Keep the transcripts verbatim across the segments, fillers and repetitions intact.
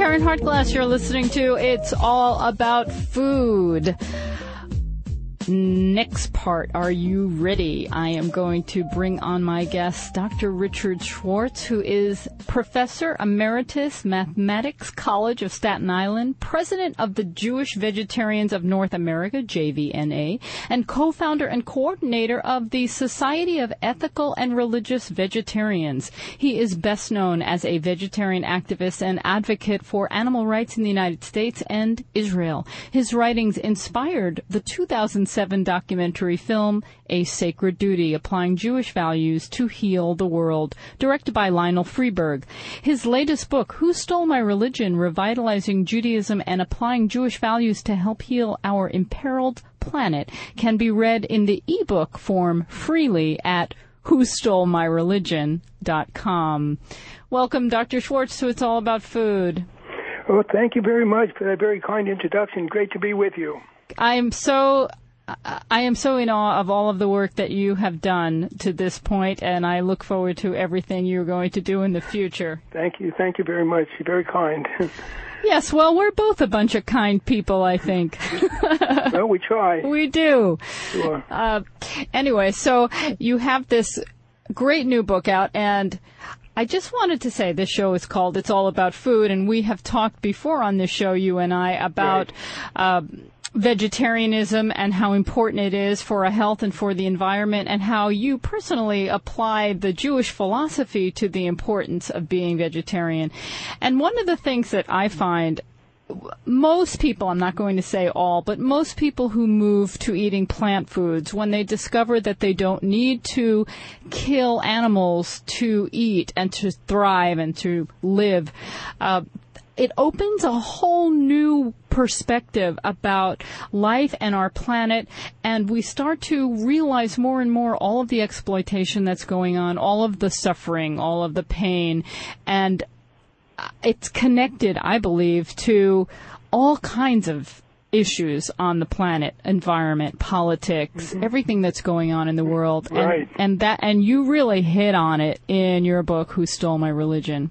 Karen Hartglass. You're listening to It's All About Food. Next part, are you ready? I am going to bring on my guest, Doctor Richard Schwartz, who is Professor Emeritus, Mathematics College of Staten Island, President of the Jewish Vegetarians of North America, J V N A, and co-founder and coordinator of the Society of Ethical and Religious Vegetarians. He is best known as a vegetarian activist and advocate for animal rights in the United States and Israel. His writings inspired the two thousand seven documentary film, A Sacred Duty, Applying Jewish Values to Heal the World, directed by Lionel Freeberg. His latest book, Who Stole My Religion? Revitalizing Judaism and Applying Jewish Values to Help Heal Our Imperiled Planet, can be read in the ebook form freely at who stole my religion dot com. Welcome, Doctor Schwartz, to It's All About Food. Well, thank you very much for that very kind introduction. Great to be with you. I am so... I am so in awe of all of the work that you have done to this point, and I look forward to everything you're going to do in the future. Thank you. Thank you very much. You're very kind. Yes, well, we're both a bunch of kind people, I think. Well, we try. We do. Sure. Uh, anyway, so you have this great new book out, and I just wanted to say this show is called It's All About Food, and we have talked before on this show, you and I, about... Right. Uh, vegetarianism and how important it is for our health and for the environment, and how you personally apply the Jewish philosophy to the importance of being vegetarian. And one of the things that I find most people, I'm not going to say all, but most people who move to eating plant foods, when they discover that they don't need to kill animals to eat and to thrive and to live, uh, it opens a whole new perspective about life and our planet, and we start to realize more and more all of the exploitation that's going on, all of the suffering, all of the pain, and it's connected, I believe, to all kinds of issues on the planet, environment, politics, mm-hmm. everything that's going on in the world. Right. And, and that, and you really hit on it in your book, Who Stole My Religion?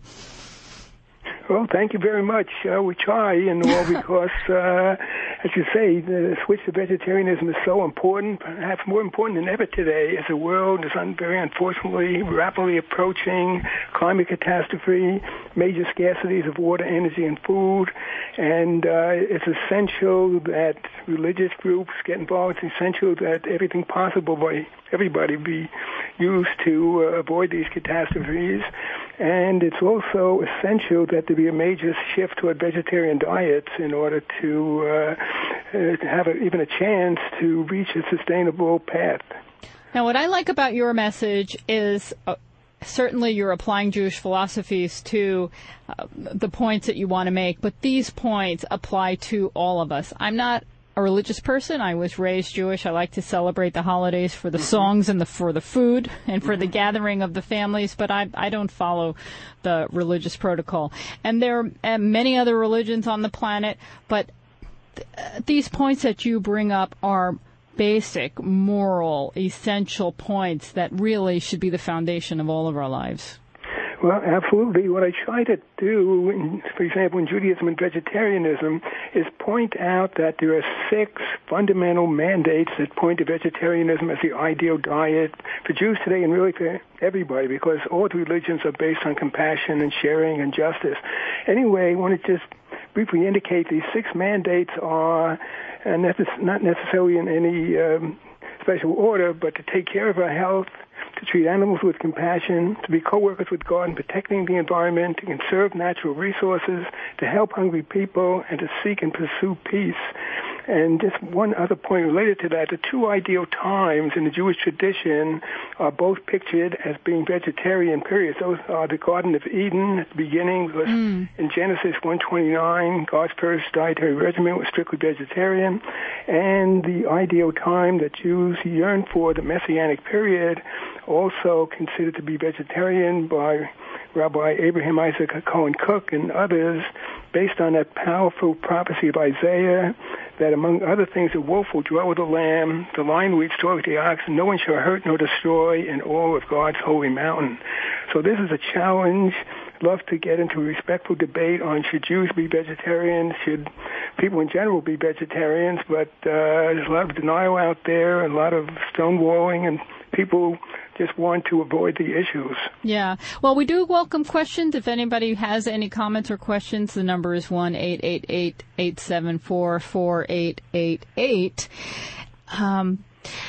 Well, thank you very much. Uh, we try, and all because, uh, as you say, the switch to vegetarianism is so important, perhaps more important than ever today, as the world is un- very unfortunately rapidly approaching climate catastrophe, major scarcities of water, energy, and food, and uh, it's essential that religious groups get involved. It's essential that everything possible by everybody be used to uh, avoid these catastrophes. And it's also essential that there be a major shift toward vegetarian diets in order to, uh, uh, to have a, even a chance to reach a sustainable path. Now, what I like about your message is uh, certainly you're applying Jewish philosophies to uh, the points that you want to make, but these points apply to all of us. I'm not a religious person. I was raised Jewish. I like to celebrate the holidays for the mm-hmm. songs and the for the food and for mm-hmm. the gathering of the families, but I I don't follow the religious protocol. And there are many other religions on the planet, but th- these points that you bring up are basic, moral, essential points that really should be the foundation of all of our lives. Well, absolutely. What I try to do, in, for example, in Judaism and vegetarianism, is point out that there are six fundamental mandates that point to vegetarianism as the ideal diet for Jews today and really for everybody, because all the religions are based on compassion and sharing and justice. Anyway, I want to just briefly indicate these six mandates are uh, necess- not necessarily in any um, special order, but to take care of our health, to treat animals with compassion, to be co-workers with God in protecting the environment, to conserve natural resources, to help hungry people, and to seek and pursue peace. And just one other point related to that, the two ideal times in the Jewish tradition are both pictured as being vegetarian periods. Those are the Garden of Eden at the beginning, because mm. in Genesis one twenty-nine, God's first dietary regimen was strictly vegetarian, and the ideal time that Jews yearn for, the Messianic period, also considered to be vegetarian by Rabbi Abraham Isaac Cohen Cook and others, based on that powerful prophecy of Isaiah that, among other things, the wolf will dwell with the lamb, the lion will eat straw with the ox, and no one shall hurt nor destroy in all of God's holy mountain. So this is a challenge love to get into a respectful debate on should Jews be vegetarians, should people in general be vegetarians, but uh, there's a lot of denial out there, a lot of stonewalling, and people just want to avoid the issues. Yeah. Well, we do welcome questions. If anybody has any comments or questions, the number is one eight eight eight, eight seven four, four eight eight eight. Um,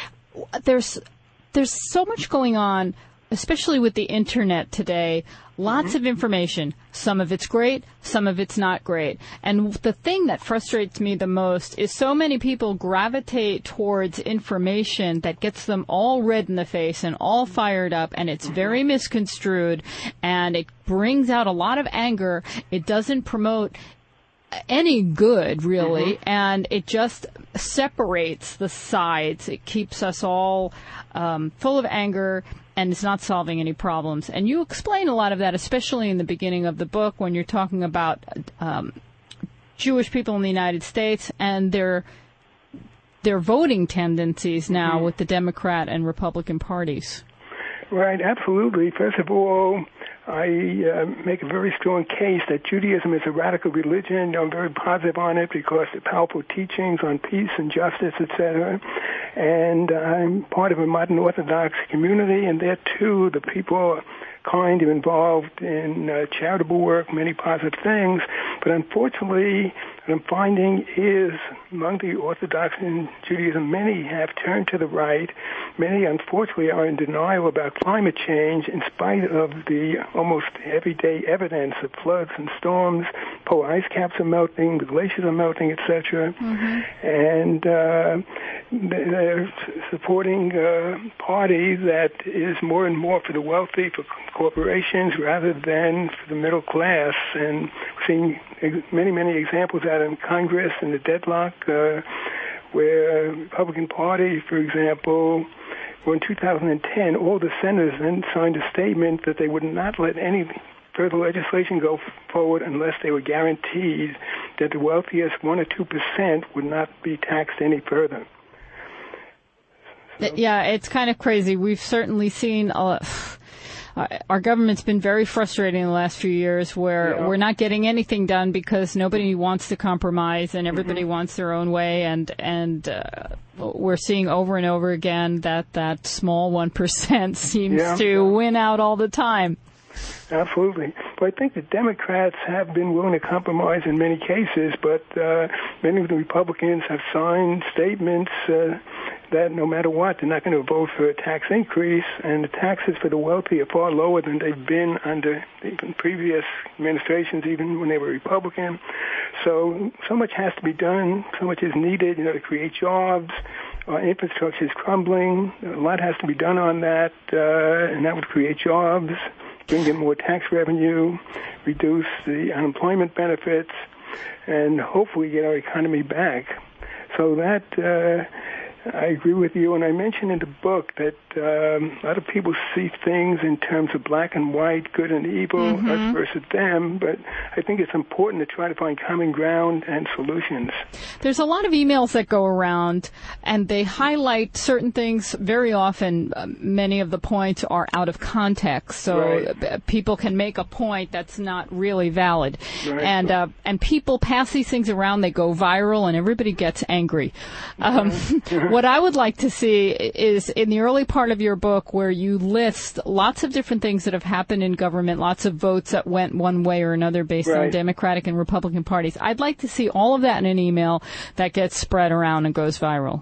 there's there's so much going on, especially with the internet today. Lots mm-hmm. of information. Some of it's great, some of it's not great. And the thing that frustrates me the most is so many people gravitate towards information that gets them all red in the face and all fired up, and it's mm-hmm. very misconstrued, and it brings out a lot of anger. It doesn't promote any good, really, mm-hmm. and it just separates the sides. It keeps us all um, full of anger, and it's not solving any problems. And you explain a lot of that, especially in the beginning of the book when you're talking about um, Jewish people in the United States and their their voting tendencies now mm-hmm. with the Democrat and Republican parties. Right, absolutely. First of all, I uh, make a very strong case that Judaism is a radical religion. I'm very positive on it because of powerful teachings on peace and justice, et cetera. And I'm part of a modern Orthodox community, and there, too, the people are kind of involved in uh, charitable work, many positive things. But unfortunately, what I'm finding is among the Orthodox in Judaism, many have turned to the right. Many, unfortunately, are in denial about climate change in spite of the almost everyday evidence of floods and storms. Polar ice caps are melting, the glaciers are melting, et cetera. Mm-hmm. And uh, they're supporting a party that is more and more for the wealthy, for corporations, rather than for the middle class. And we're seeing many, many examples out in Congress in the deadlock uh, where the Republican Party, for example, well, in two thousand ten, all the senators then signed a statement that they would not let any further legislation go forward unless they were guaranteed that the wealthiest one or two percent would not be taxed any further. So. Yeah, it's kind of crazy. We've certainly seen a, uh, our government's been very frustrating in the last few years where yeah. we're not getting anything done because nobody wants to compromise and everybody mm-hmm. wants their own way, and and uh, we're seeing over and over again that that small one percent seems yeah. to yeah. win out all the time. Absolutely. But I think the Democrats have been willing to compromise in many cases, but uh, many of the Republicans have signed statements uh, that no matter what, they're not going to vote for a tax increase, and the taxes for the wealthy are far lower than they've been under even previous administrations, even when they were Republican. So, so much has to be done, so much is needed, you know, to create jobs. Our infrastructure is crumbling. A lot has to be done on that, uh, and that would create jobs, bring in more tax revenue, reduce the unemployment benefits, and hopefully get our economy back. So that, uh, I agree with you, and I mentioned in the book that um, a lot of people see things in terms of black and white, good and evil, mm-hmm. us versus them, but I think it's important to try to find common ground and solutions. There's a lot of emails that go around, and they highlight certain things. Very often, uh, many of the points are out of context, so right. people can make a point that's not really valid. Right. And uh, and people pass these things around, they go viral, and everybody gets angry. Um, mm-hmm. What I would like to see is in the early part of your book where you list lots of different things that have happened in government, lots of votes that went one way or another based right. on Democratic and Republican parties. I'd like to see all of that in an email that gets spread around and goes viral.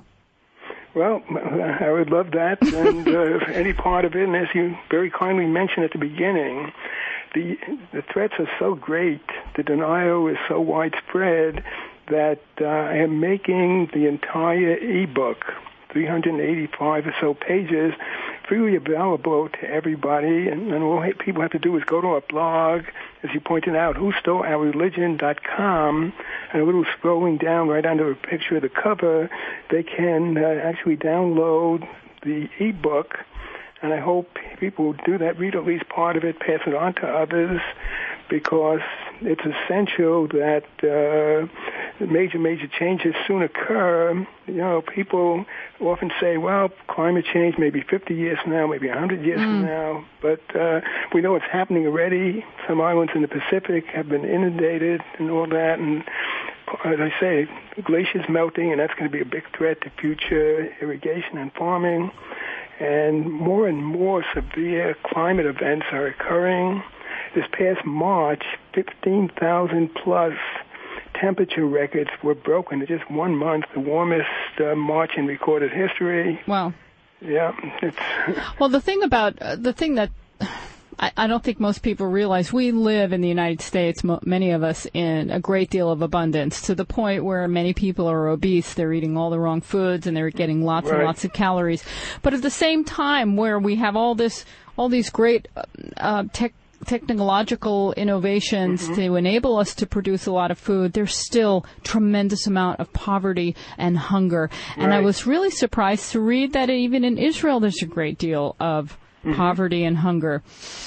Well, I would love that, and uh, any part of it, and as you very kindly mentioned at the beginning, the the threats are so great, the denial is so widespread, that uh, I am making the entire e-book, three hundred eighty-five or so pages, freely available to everybody. And, and all people have to do is go to our blog, as you pointed out, who stole our religion dot com, and a little scrolling down right under a picture of the cover, they can uh, actually download the e-book. And I hope people will do that, read at least part of it, pass it on to others, because it's essential that uh, major, major changes soon occur. You know, people often say, well, climate change may be fifty years from now, maybe one hundred years mm. from now, but uh, we know it's happening already. Some islands in the Pacific have been inundated and all that, and as I say, glaciers melting, and that's going to be a big threat to future irrigation and farming. And more and more severe climate events are occurring. This past March, fifteen thousand plus temperature records were broken in just one month, the warmest uh, March in recorded history. Wow. Yeah. It's well, the thing about, uh, the thing that I, I don't think most people realize, we live in the United States, mo- many of us, in a great deal of abundance, to the point where many people are obese. They're eating all the wrong foods and they're getting lots right. and lots of calories. But at the same time, where we have all this, all these great uh, tech, technological innovations mm-hmm. to enable us to produce a lot of food, there's still tremendous amount of poverty and hunger. And right. I was really surprised to read that even in Israel there's a great deal of mm-hmm. poverty and hunger.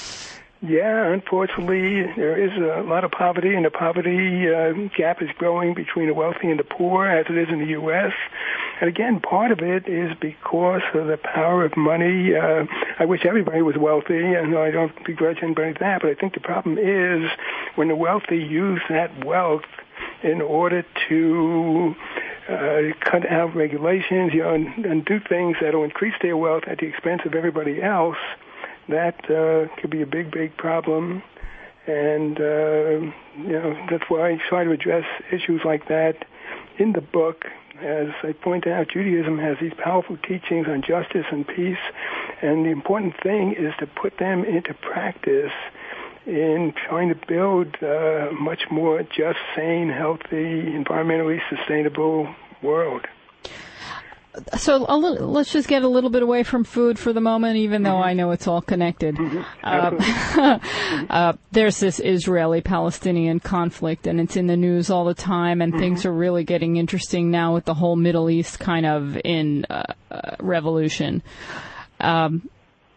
Yeah, unfortunately, there is a lot of poverty, and the poverty uh, gap is growing between the wealthy and the poor, as it is in the U S And again, part of it is because of the power of money. Uh, I wish everybody was wealthy, and I don't begrudge anybody that, but I think the problem is when the wealthy use that wealth in order to uh, cut out regulations, you know, and, and do things that will increase their wealth at the expense of everybody else. That uh, could be a big, big problem, and uh, you know that's why I try to address issues like that in the book. As I point out, Judaism has these powerful teachings on justice and peace, and the important thing is to put them into practice in trying to build a much more just, sane, healthy, environmentally sustainable world. So a little, let's just get a little bit away from food for the moment, even though mm-hmm. I know it's all connected. Mm-hmm. Uh, uh, there's this Israeli-Palestinian conflict, and it's in the news all the time, and mm-hmm. things are really getting interesting now with the whole Middle East kind of in uh, uh, revolution. Um,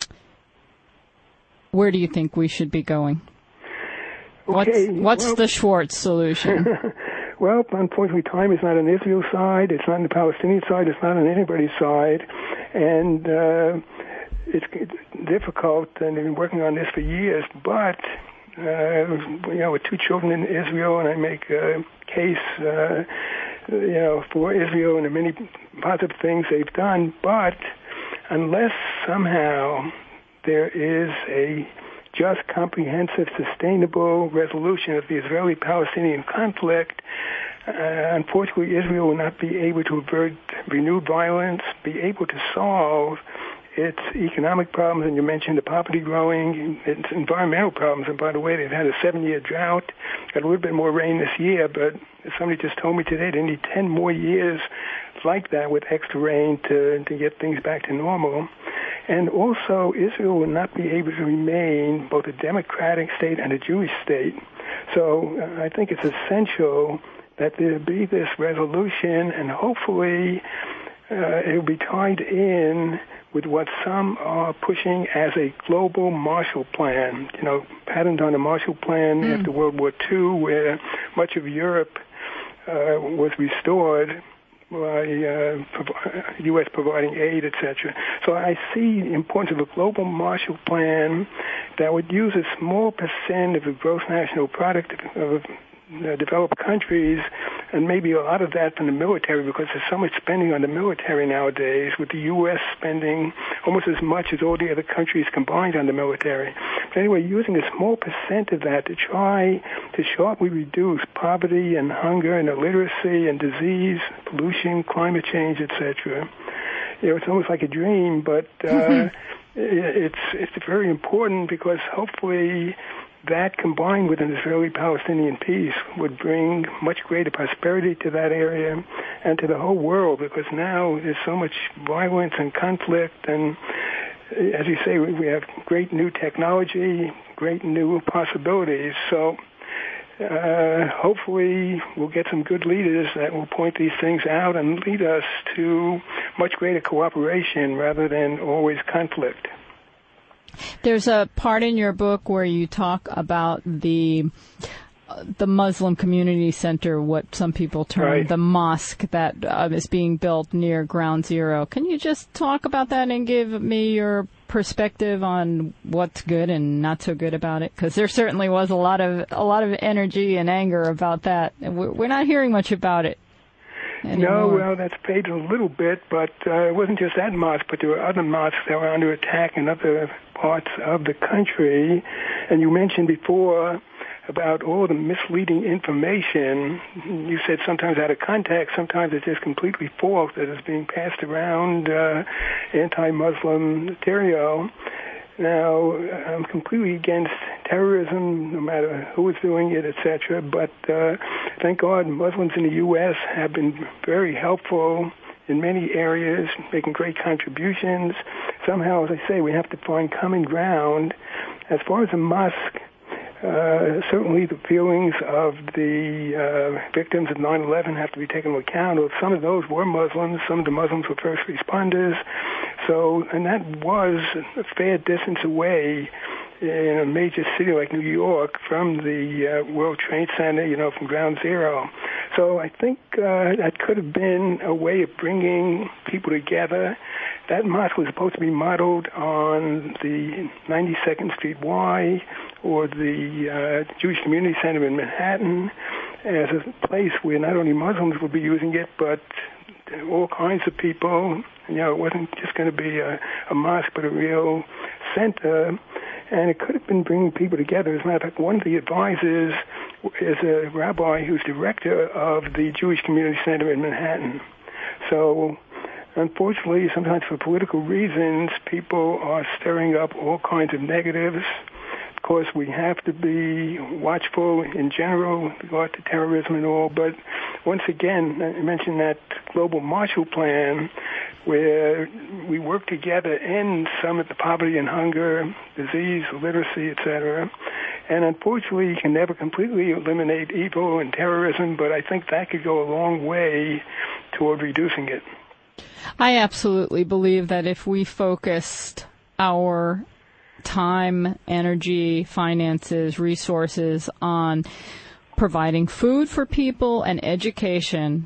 where do you think we should be going? Okay, what's what's well, the Schwartz solution? Well, unfortunately, time is not on Israel's side. It's not on the Palestinian side. It's not on anybody's side. And uh, it's, it's difficult, and they've been working on this for years. But, uh, you know, with two children in Israel, and I make a case, uh, you know, for Israel and the many positive things they've done. But unless somehow there is a just, comprehensive, sustainable resolution of the Israeli-Palestinian conflict, uh, unfortunately, Israel will not be able to avert renewed violence, be able to solve its economic problems, and you mentioned the poverty growing, its environmental problems. And by the way, they've had a seven-year drought, got a little bit more rain this year, but somebody just told me today they need ten more years like that with extra rain to, to get things back to normal. And also, Israel will not be able to remain both a democratic state and a Jewish state. So uh, I think it's essential that there be this resolution, and hopefully uh, it will be tied in with what some are pushing as a global Marshall Plan, you know, patterned on a Marshall Plan mm. after World War Two, where much of Europe uh, was restored by uh, U S providing aid, et cetera. So I see the importance of a global Marshall Plan that would use a small percent of the gross national product of uh, developed countries, and maybe a lot of that from the military, because there's so much spending on the military nowadays, with the U S spending almost as much as all the other countries combined on the military. But anyway, using a small percent of that to try to sharply reduce poverty and hunger and illiteracy and disease, pollution, climate change, et cetera. You know, it's almost like a dream, but uh, mm-hmm. it's it's very important, because hopefully that, combined with an Israeli-Palestinian peace, would bring much greater prosperity to that area and to the whole world, because now there's so much violence and conflict, and as you say, we have great new technology, great new possibilities. So uh, hopefully we'll get some good leaders that will point these things out and lead us to much greater cooperation rather than always conflict. There's a part in your book where you talk about the the Muslim community center, what some people term right. the mosque that uh, is being built near Ground Zero. Can you just talk about that and give me your perspective on what's good and not so good about it? Because there certainly was a lot of a lot of energy and anger about that. We're not hearing much about it anymore. No, well, that's faded a little bit, but uh, it wasn't just that mosque, but there were other mosques that were under attack in other parts of the country. And you mentioned before about all the misleading information. You said sometimes out of context, sometimes it's just completely false that is being passed around, uh, anti-Muslim material. Now, I'm completely against terrorism, no matter who is doing it, et cetera. But uh, thank God Muslims in the U S have been very helpful in many areas, making great contributions. Somehow, as I say, we have to find common ground. As far as a mosque, Uh, certainly the feelings of the uh, victims of nine eleven have to be taken into account. Some of those were Muslims. Some of the Muslims were first responders. So, and that was a fair distance away in a major city like New York from the uh, World Trade Center, you know, from Ground Zero. So I think uh, that could have been a way of bringing people together. That mosque was supposed to be modeled on the ninety-second Street Y or the uh, Jewish Community Center in Manhattan as a place where not only Muslims would be using it, but all kinds of people. You know, it wasn't just going to be a, a mosque, but a real center. And it could have been bringing people together. As a matter of fact, one of the advisors is a rabbi who's director of the Jewish Community Center in Manhattan. So, unfortunately, sometimes for political reasons, people are stirring up all kinds of negatives. Of course, we have to be watchful in general with regard to terrorism and all. But once again, I mentioned that global Marshall Plan, where we work together in some of the poverty and hunger, disease, illiteracy, et cetera. And unfortunately, you can never completely eliminate evil and terrorism, but I think that could go a long way toward reducing it. I absolutely believe that if we focused our time, energy, finances, resources on providing food for people and education,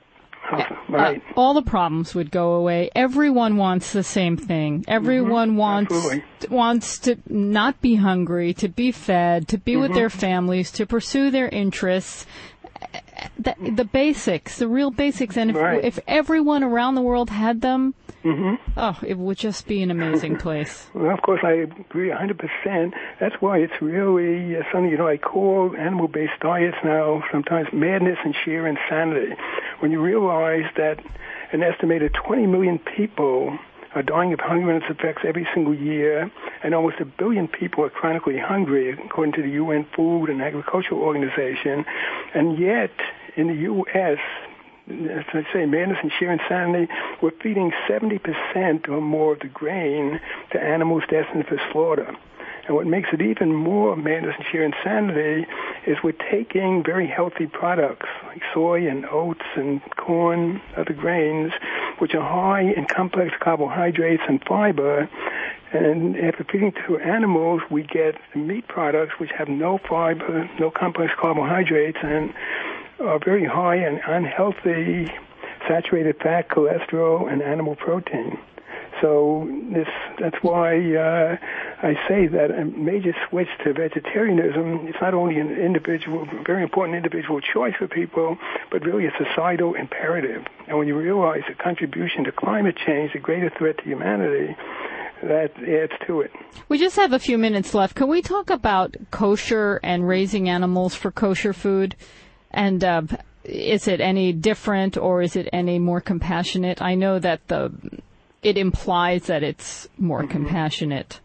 right. uh, all the problems would go away. Everyone wants the same thing. Everyone mm-hmm. wants Absolutely. wants to not be hungry, to be fed, to be mm-hmm. with their families, to pursue their interests. The, the basics, the real basics, and if, right. if everyone around the world had them, mm-hmm. oh, it would just be an amazing place. Well, of course, I agree one hundred percent. That's why it's really uh, something, you know, I call animal-based diets now sometimes madness and sheer insanity. When you realize that an estimated twenty million people are dying of hunger and its effects every single year, and almost a billion people are chronically hungry, according to the U N Food and Agriculture Organization. And yet, in the U S, as I say, madness and sheer insanity, we're feeding seventy percent or more of the grain to animals destined for slaughter. And what makes it even more madness and sheer insanity is we're taking very healthy products like soy and oats and corn, other grains, which are high in complex carbohydrates and fiber. And after feeding to animals, we get meat products which have no fiber, no complex carbohydrates, and are very high in unhealthy saturated fat, cholesterol, and animal protein. So this, that's why uh, I say that a major switch to vegetarianism is not only an individual, very important individual choice for people, but really a societal imperative. And when you realize the contribution to climate change, a greater threat to humanity, that adds to it. We just have a few minutes left. Can we talk about kosher and raising animals for kosher food? And uh, is it any different, or is it any more compassionate? I know that the it implies that it's more mm-hmm. compassionate.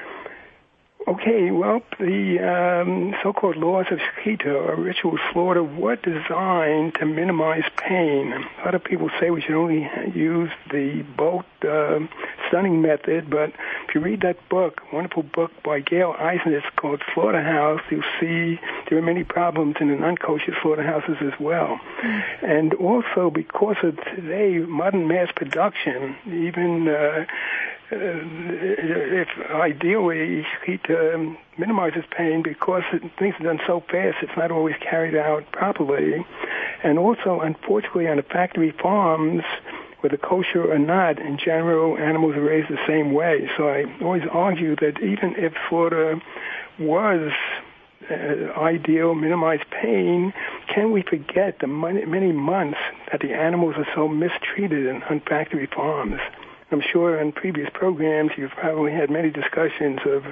Okay, well, the um, so-called laws of shechita, or ritual slaughter, were designed to minimize pain. A lot of people say we should only use the boat uh, stunning method, but if you read that book, wonderful book by Gail Eisen, it's called Slaughterhouse, you'll see there are many problems in the non-kosher slaughterhouses as well. Mm-hmm. And also because of today, modern mass production, even uh, if ideally he um, minimizes pain, because things are done so fast, it's not always carried out properly. And also, unfortunately, on the factory farms, whether kosher or not, in general, animals are raised the same way. So I always argue that even if slaughter was uh, ideal, minimize pain, can we forget the many, many months that the animals are so mistreated in, on factory farms? I'm sure in previous programs you've probably had many discussions of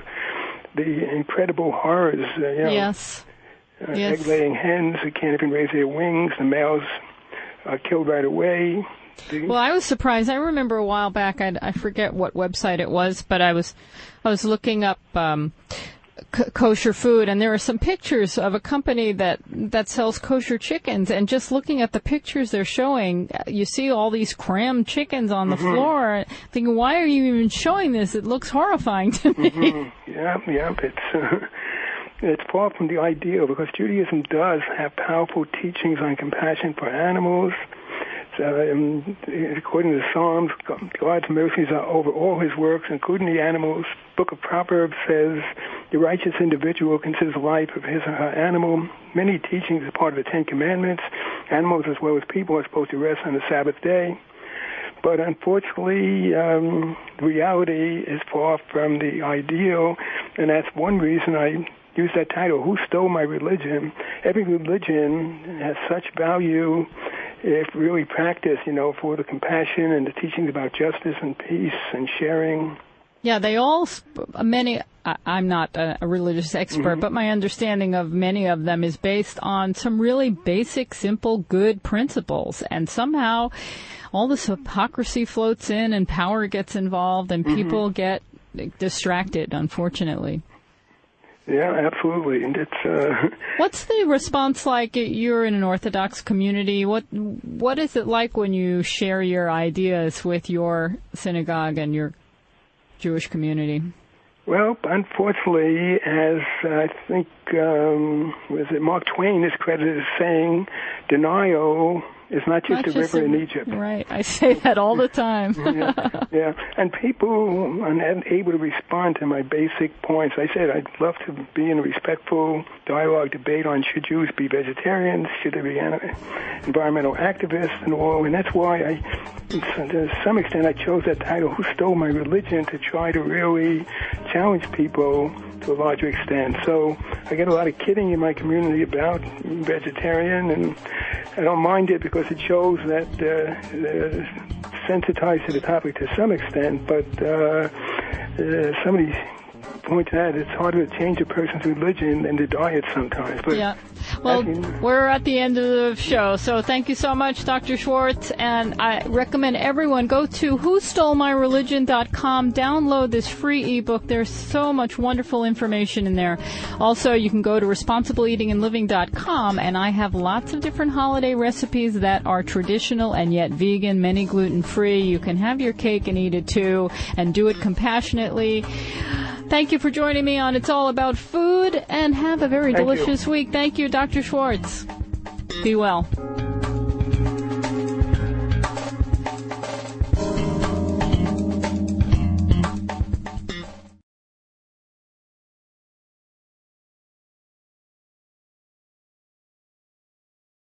the incredible horrors. Uh, you know, yes. Uh, yes. Egg-laying hens who can't even raise their wings. The males are killed right away. The, well, I was surprised. I remember a while back, I, I forget what website it was, but I was I was looking up um, k- kosher food, and there are some pictures of a company that, that sells kosher chickens, and just looking at the pictures they're showing, you see all these crammed chickens on the mm-hmm. floor, thinking, why are you even showing this? It looks horrifying to me. Mm-hmm. Yeah, yeah, it's... Uh, It's far from the ideal, because Judaism does have powerful teachings on compassion for animals. So, um, according to the Psalms, God's mercies are over all his works, including the animals. Book of Proverbs says the righteous individual considers life of his or her animal. Many teachings are part of the Ten Commandments. Animals as well as people are supposed to rest on the Sabbath day. But unfortunately, um, the reality is far from the ideal, and that's one reason I use that title, Who Stole My Religion? Every religion has such value if really practiced, you know, for the compassion and the teachings about justice and peace and sharing. Yeah, they all, many, I'm not a religious expert, mm-hmm. but my understanding of many of them is based on some really basic, simple, good principles. And somehow all this hypocrisy floats in and power gets involved and people mm-hmm. get distracted, unfortunately. Yeah, absolutely. And it's uh what's the response like? You're in an Orthodox community. What what is it like when you share your ideas with your synagogue and your Jewish community? Well, unfortunately, as I think um was it Mark Twain is credited as saying, denial is not just not a just river a, in Egypt. Right. I say that all the time. yeah. yeah. And people are not able to respond to my basic points. I said I'd love to be in a respectful dialogue debate on should Jews be vegetarians, should they be environmental activists and all. And that's why I, to some extent, I chose that title, Who Stole My Religion, to try to really challenge people to a larger extent. So I get a lot of kidding in my community about vegetarian, and I don't mind it because it shows that uh, uh, sensitized to the topic to some extent, but uh, uh, somebody pointed out it's harder to change a person's religion than the diet sometimes. But yeah. Well, we're at the end of the show, so thank you so much, Doctor Schwartz, and I recommend everyone go to who stole my religion dot com, download this free ebook. There's so much wonderful information in there. Also, you can go to responsible eating and living dot com, and I have lots of different holiday recipes that are traditional and yet vegan, many gluten-free. You can have your cake and eat it too, and do it compassionately. Thank you for joining me on It's All About Food, and have a very Thank delicious you. week. Thank you, Doctor Schwartz. Be well.